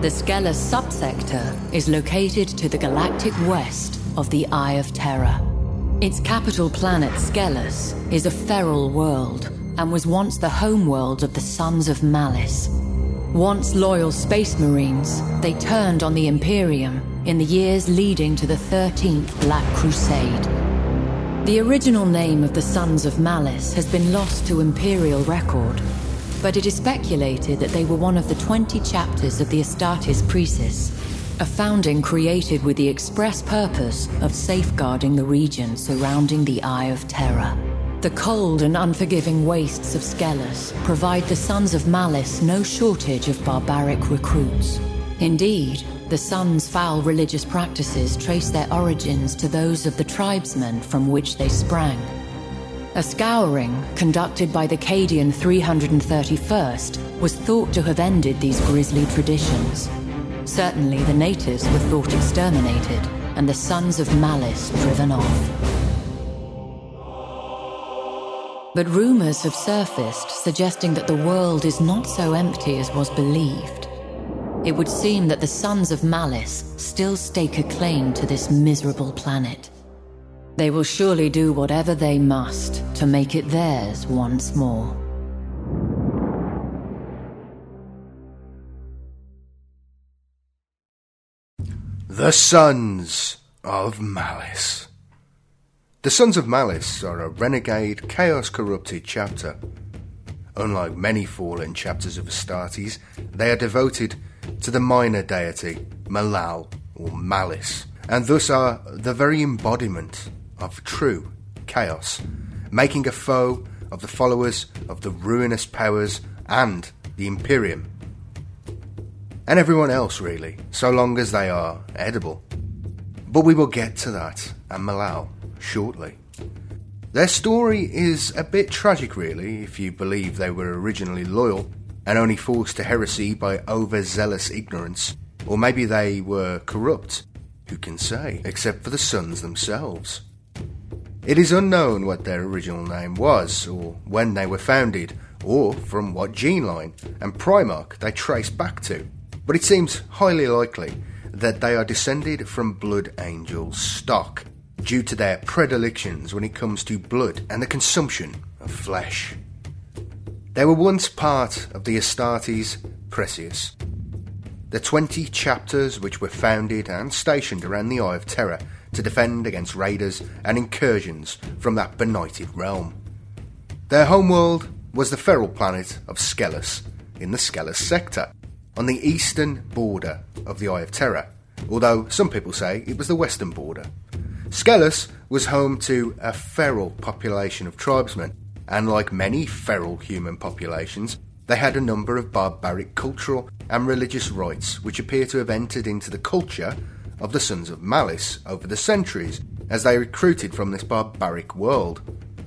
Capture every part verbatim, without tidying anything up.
The Skelos subsector is located to the galactic west of the Eye of Terror. Its capital planet, Skelos, is a feral world and was once the homeworld of the Sons of Malice. Once loyal space marines, they turned on the Imperium in the years leading to the thirteenth Black Crusade. The original name of the Sons of Malice has been lost to Imperial record, but it is speculated that they were one of the twenty chapters of the Astartes Precis, a founding created with the express purpose of safeguarding the region surrounding the Eye of Terror. The cold and unforgiving wastes of Skelos provide the Sons of Malice no shortage of barbaric recruits. Indeed, the Sons' foul religious practices trace their origins to those of the tribesmen from which they sprang. A scouring conducted by the Cadian three hundred thirty-first was thought to have ended these grisly traditions. Certainly the natives were thought exterminated, and the Sons of Malice driven off. But rumors have surfaced suggesting that the world is not so empty as was believed. It would seem that the Sons of Malice still stake a claim to this miserable planet. They will surely do whatever they must to make it theirs once more. The Sons of Malice. The Sons of Malice are a renegade, chaos-corrupted chapter. Unlike many fallen chapters of Astartes, they are devoted to the minor deity, Malal, or Malice, and thus are the very embodiment of true chaos, making a foe of the followers of the ruinous powers and the Imperium. And everyone else, really, so long as they are edible. But we will get to that, and Malal, shortly. Their story is a bit tragic, really, if you believe they were originally loyal and only forced to heresy by overzealous ignorance. Or maybe they were corrupt. Who can say, except for the Sons themselves. It is unknown what their original name was, or when they were founded, or from what gene line and Primarch they trace back to. But it seems highly likely that they are descended from Blood Angel stock, due to their predilections when it comes to blood and the consumption of flesh. They were once part of the Astartes Precis, the twenty chapters which were founded and stationed around the Eye of Terror to defend against raiders and incursions from that benighted realm. Their homeworld was the feral planet of Skelos, in the Skelos sector, on the eastern border of the Eye of Terror, although some people say it was the western border. Skelos was home to a feral population of tribesmen, and like many feral human populations, they had a number of barbaric cultural and religious rites which appear to have entered into the culture of the Sons of Malice over the centuries as they recruited from this barbaric world.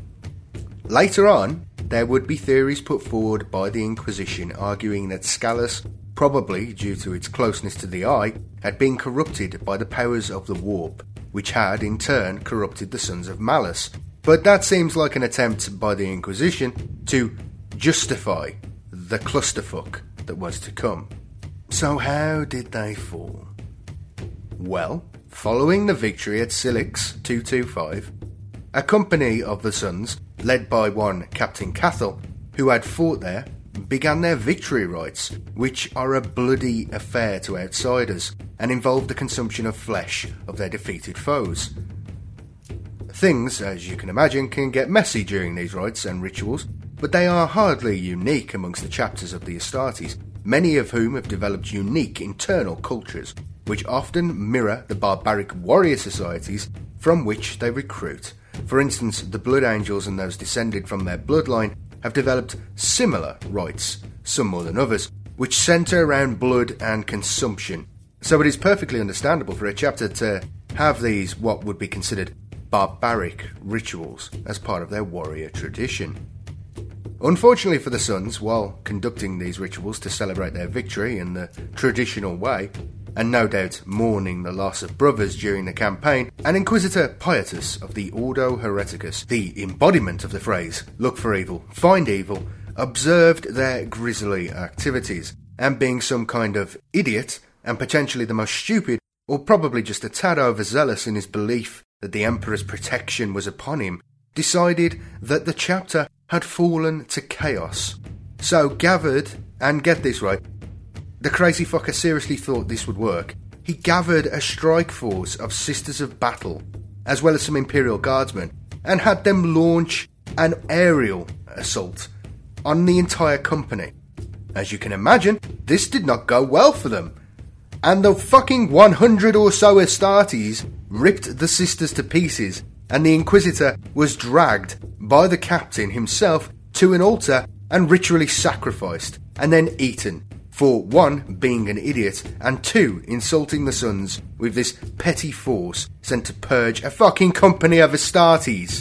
Later on, there would be theories put forward by the Inquisition arguing that Skelos, probably due to its closeness to the Eye, had been corrupted by the powers of the Warp, which had in turn corrupted the Sons of Malice. But that seems like an attempt by the Inquisition to justify the clusterfuck that was to come. So how did they fall? Well, following the victory at Silix two twenty-five, a company of the Sons, led by one Captain Cathal, who had fought there, began their victory rites, which are a bloody affair to outsiders and involve the consumption of flesh of their defeated foes. Things, as you can imagine, can get messy during these rites and rituals, but they are hardly unique amongst the chapters of the Astartes, many of whom have developed unique internal cultures, which often mirror the barbaric warrior societies from which they recruit. For instance, the Blood Angels and those descended from their bloodline have developed similar rites, some more than others, which centre around blood and consumption. So it is perfectly understandable for a chapter to have these what would be considered barbaric rituals as part of their warrior tradition. Unfortunately for the Sons, while conducting these rituals to celebrate their victory in the traditional way, and no doubt mourning the loss of brothers during the campaign, an Inquisitor Pietus of the Ordo Hereticus, the embodiment of the phrase, look for evil, find evil, observed their grisly activities, and being some kind of idiot, and potentially the most stupid, or probably just a tad overzealous in his belief that the Emperor's protection was upon him, decided that the chapter had fallen to chaos. So gathered, and get this right, the crazy fucker seriously thought this would work. He gathered a strike force of Sisters of Battle, as well as some Imperial Guardsmen, and had them launch an aerial assault on the entire company. As you can imagine, this did not go well for them, and the fucking one hundred or so Astartes ripped the Sisters to pieces, and the Inquisitor was dragged by the captain himself to an altar and ritually sacrificed, and then eaten, for one, being an idiot, and two, insulting the Sons with this petty force sent to purge a fucking company of Astartes.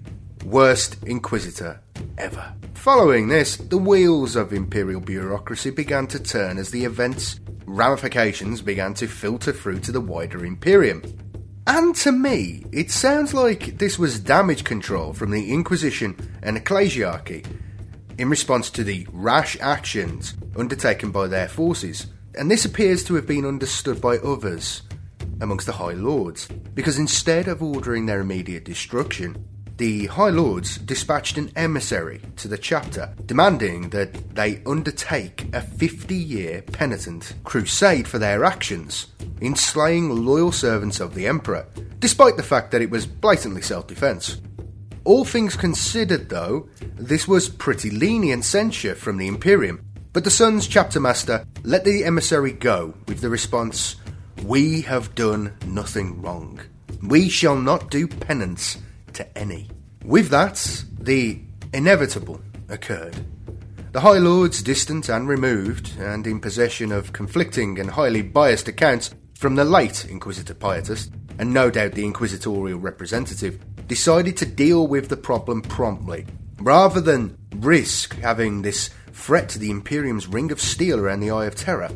Worst Inquisitor ever. Following this, the wheels of Imperial bureaucracy began to turn as the events' ramifications began to filter through to the wider Imperium. And to me, it sounds like this was damage control from the Inquisition and Ecclesiarchy in response to the rash actions undertaken by their forces, and this appears to have been understood by others amongst the High Lords, because instead of ordering their immediate destruction, the High Lords dispatched an emissary to the chapter, demanding that they undertake a fifty-year penitent crusade for their actions in slaying loyal servants of the Emperor, despite the fact that it was blatantly self-defense. All things considered, though, this was pretty lenient censure from the Imperium, but the Sons' chapter master let the emissary go with the response, "We have done nothing wrong. We shall not do penance to any." With that, the inevitable occurred. The High Lords, distant and removed, and in possession of conflicting and highly biased accounts from the late Inquisitor Pietus, and no doubt the inquisitorial representative, decided to deal with the problem promptly, rather than risk having this threat to the Imperium's ring of steel around the Eye of Terror.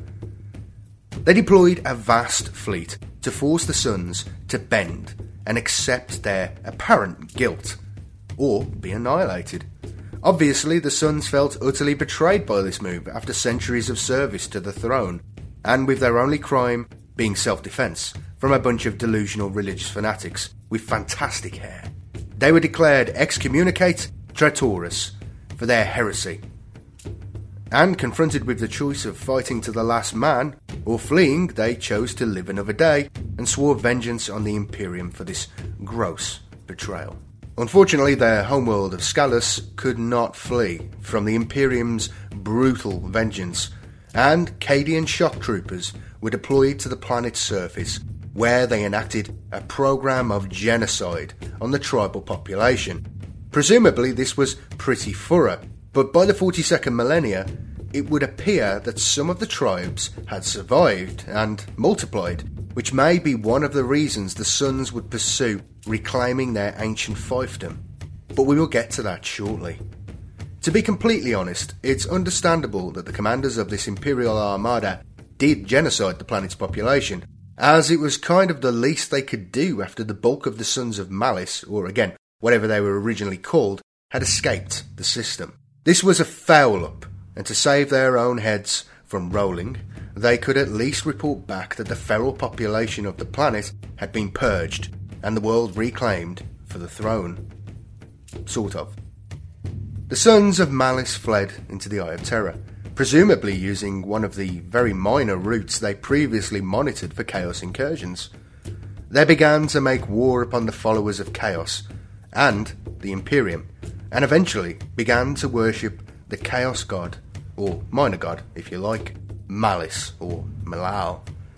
They deployed a vast fleet to force the Sons to bend and accept their apparent guilt, or be annihilated. Obviously, the Sons felt utterly betrayed by this move after centuries of service to the throne, and with their only crime being self-defense from a bunch of delusional religious fanatics with fantastic hair. They were declared excommunicate traitores for their heresy, and confronted with the choice of fighting to the last man or fleeing, they chose to live another day and swore vengeance on the Imperium for this gross betrayal. Unfortunately, their homeworld of Scalus could not flee from the Imperium's brutal vengeance, and Cadian shock troopers were deployed to the planet's surface, where they enacted a program of genocide on the tribal population. Presumably this was pretty thorough, but by the forty-second millennia, it would appear that some of the tribes had survived and multiplied, which may be one of the reasons the Sons would pursue reclaiming their ancient fiefdom. But we will get to that shortly. To be completely honest, it's understandable that the commanders of this Imperial Armada did genocide the planet's population, as it was kind of the least they could do after the bulk of the Sons of Malice, or again, whatever they were originally called, had escaped the system. This was a foul-up, and to save their own heads from rolling, they could at least report back that the feral population of the planet had been purged, and the world reclaimed for the throne. Sort of. The Sons of Malice fled into the Eye of Terror, presumably using one of the very minor routes they previously monitored for Chaos incursions. They began to make war upon the followers of Chaos and the Imperium, and eventually began to worship the Chaos God, or minor god if you like, Malice or Malal.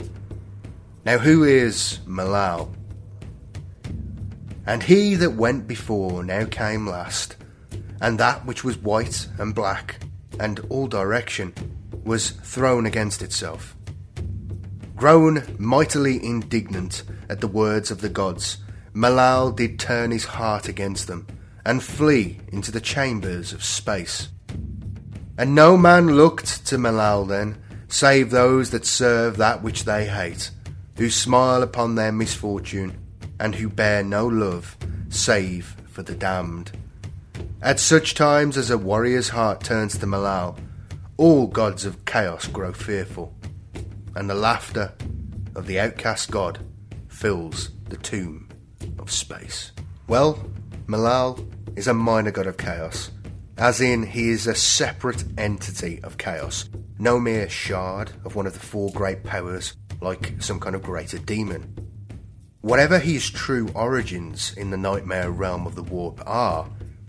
Now who is Malal? And he that went before now came last, and that which was white and black and all direction was thrown against itself. Grown mightily indignant at the words of the gods, Malal did turn his heart against them, and flee into the chambers of space. And no man looked to Malal then, save those that serve that which they hate, who smile upon their misfortune, and who bear no love, save for the damned. At such times as a warrior's heart turns to Malal, all gods of chaos grow fearful. and the laughter of the outcast god fills the tomb of space. Well, Malal is a minor god of chaos, as in he is a separate entity of chaos, no mere shard of one of the four great powers like some kind of greater demon. Whatever his true origins in the nightmare realm of the warp are,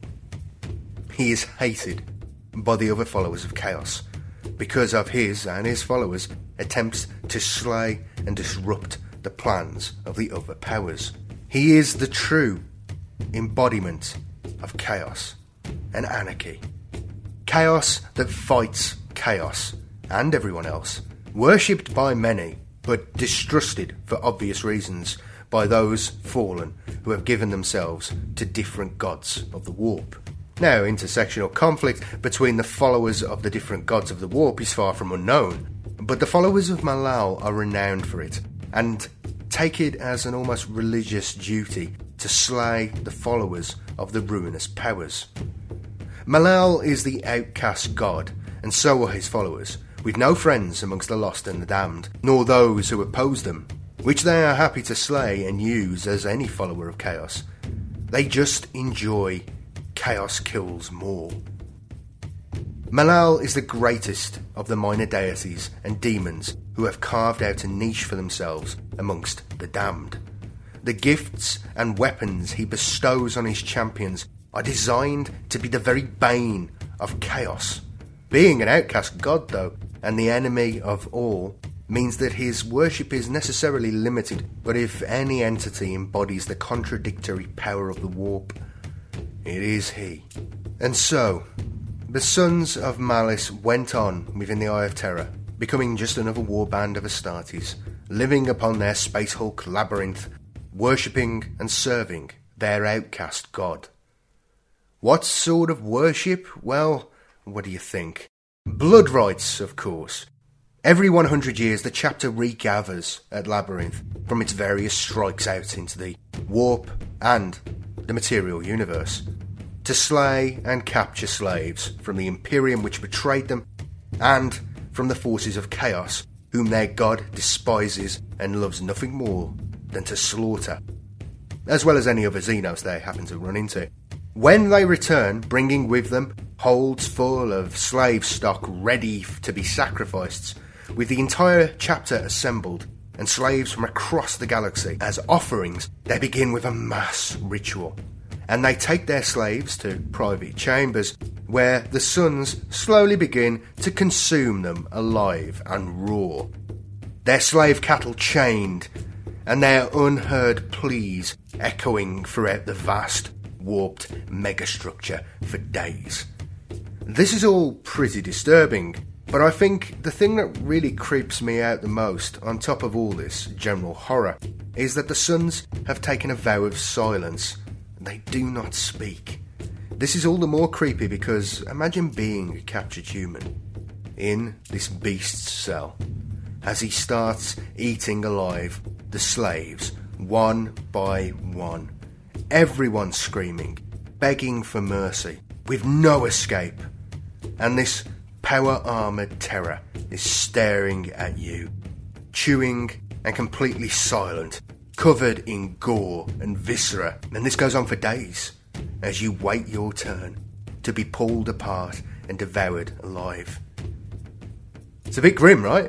he is hated by the other followers of chaos because of his and his followers' attempts to slay and disrupt the plans of the other powers. He is the true embodiment of chaos and anarchy. Chaos that fights chaos and everyone else, worshipped by many, but distrusted for obvious reasons by those fallen who have given themselves to different gods of the warp. Now, intersectional conflict between the followers of the different gods of the warp is far from unknown, but the followers of Malal are renowned for it, and take it as an almost religious duty to slay the followers of the ruinous powers. Malal is the outcast god, and so are his followers, with no friends amongst the lost and the damned, nor those who oppose them, which they are happy to slay and use as any follower of chaos. They just enjoy chaos kills more. Malal is the greatest of the minor deities and demons who have carved out a niche for themselves amongst the damned. The gifts and weapons he bestows on his champions are designed to be the very bane of chaos. Being an outcast god, though, and the enemy of all, means that his worship is necessarily limited, but if any entity embodies the contradictory power of the warp, it is he. And so, the Sons of Malice went on within the Eye of Terror, becoming just another warband of Astartes, living upon their Space Hulk labyrinth, worshipping and serving their outcast god. What sort of worship? Well, what do you think? Blood rites, of course. Every one hundred years the chapter regathers at Labyrinth from its various strikes out into the warp and the material universe, to slay and capture slaves from the Imperium which betrayed them, and from the forces of chaos, whom their god despises and loves nothing more than to slaughter, as well as any other Xenos they happen to run into. When they return, bringing with them holds full of slave stock ready to be sacrificed, with the entire chapter assembled, and slaves from across the galaxy as offerings, they begin with a mass ritual. And they take their slaves to private chambers, where the Sons slowly begin to consume them alive and raw. Their slave cattle chained, and their unheard pleas echoing throughout the vast, warped megastructure for days. This is all pretty disturbing, but I think the thing that really creeps me out the most, on top of all this general horror, is that the Sons have taken a vow of silence. They do not speak. This is all the more creepy because imagine being a captured human in this beast's cell as he starts eating alive the slaves one by one. Everyone screaming, begging for mercy, with no escape. And this power-armoured terror is staring at you, chewing and completely silent, covered in gore and viscera, and this goes on for days as you wait your turn to be pulled apart and devoured alive. It's a bit grim, right?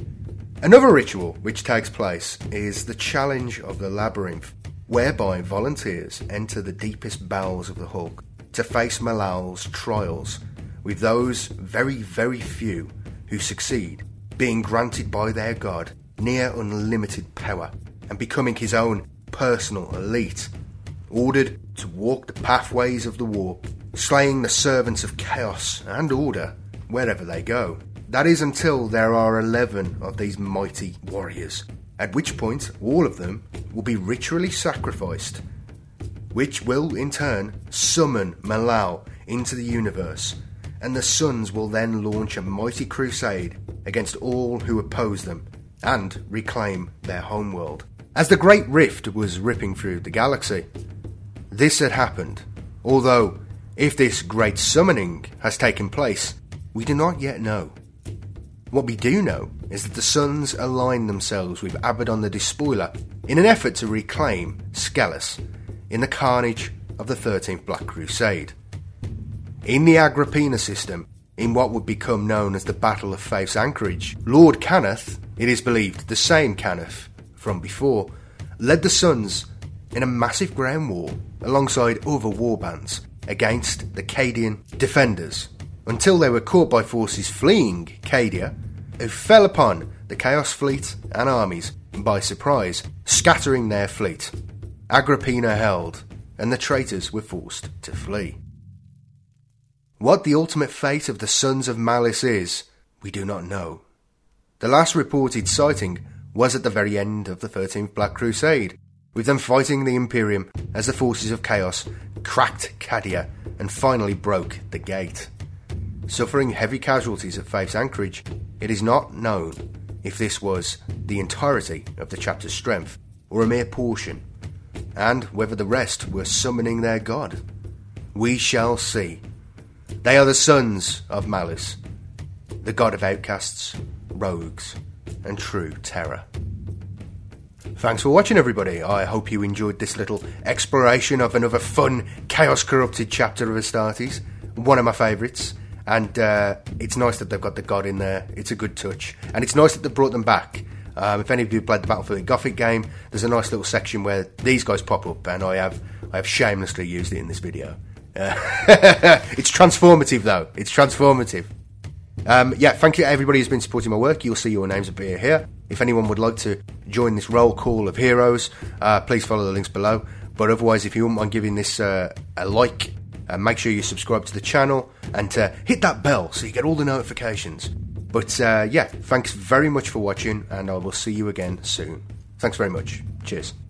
Another ritual which takes place is the Challenge of the Labyrinth, whereby volunteers enter the deepest bowels of the Hulk to face Malal's trials, with those very, very few who succeed being granted by their god near unlimited power and becoming his own personal elite, ordered to walk the pathways of the warp, slaying the servants of chaos and order wherever they go. That is until there are eleven of these mighty warriors, at which point all of them will be ritually sacrificed, which will in turn summon Malal into the universe, and the Sons will then launch a mighty crusade against all who oppose them and reclaim their homeworld. As the Great Rift was ripping through the galaxy, this had happened, although if this great summoning has taken place, we do not yet know. What we do know is that the Suns aligned themselves with Abaddon the Despoiler in an effort to reclaim Skellus in the carnage of the thirteenth Black Crusade. In the Agrippina system, in what would become known as the Battle of Faith's Anchorage, Lord Cannith, it is believed the same Cannith from before, led the Suns in a massive ground war alongside other warbands against the Cadian defenders, until they were caught by forces fleeing Cadia, who fell upon the Chaos fleet and armies by surprise, scattering their fleet. Agrippina held, and the traitors were forced to flee. What the ultimate fate of the Sons of Malice is, we do not know. The last reported sighting was at the very end of the thirteenth Black Crusade, with them fighting the Imperium as the forces of Chaos cracked Cadia and finally broke the gate. Suffering heavy casualties at Faith's Anchorage, it is not known if this was the entirety of the chapter's strength or a mere portion, and whether the rest were summoning their god. We shall see. They are the Sons of Malice, the god of outcasts, rogues, and true terror. Thanks for watching, everybody. I hope you enjoyed this little exploration of another fun, chaos-corrupted chapter of Astartes, one of my favourites. And uh, it's nice that they've got the god in there. It's a good touch. And it's nice that they brought them back. Um, if any of you played the Battlefield Gothic game, there's a nice little section where these guys pop up, and I have I have shamelessly used it in this video. Uh, it's transformative, though. It's transformative. Um, yeah, thank you to everybody who's been supporting my work. You'll see your names appear here. If anyone would like to join this roll call of heroes, uh, please follow the links below. But otherwise, if you wouldn't mind giving this uh, a like, uh, make sure you subscribe to the channel and uh, hit that bell so you get all the notifications. But uh, yeah, thanks very much for watching, and I will see you again soon. Thanks very much. Cheers.